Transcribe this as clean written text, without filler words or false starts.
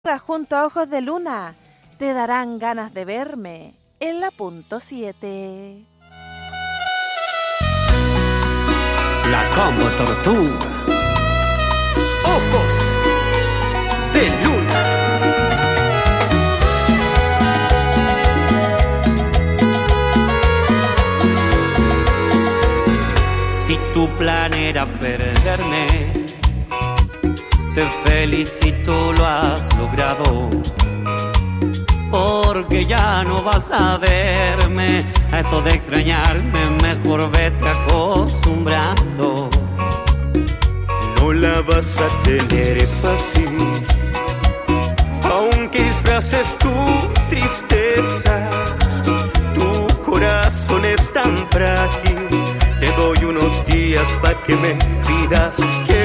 Junto a ojos de luna, te darán ganas de verme en la punto 7. La como tortuga, ojos de luna. Si tu plan era perderme, te felicito, lo has logrado, porque ya no vas a verme. A eso de extrañarme, mejor vete acostumbrando. No la vas a tener fácil, aunque disfraces tu tristeza. Tu corazón es tan frágil, te doy unos días para que me pidas que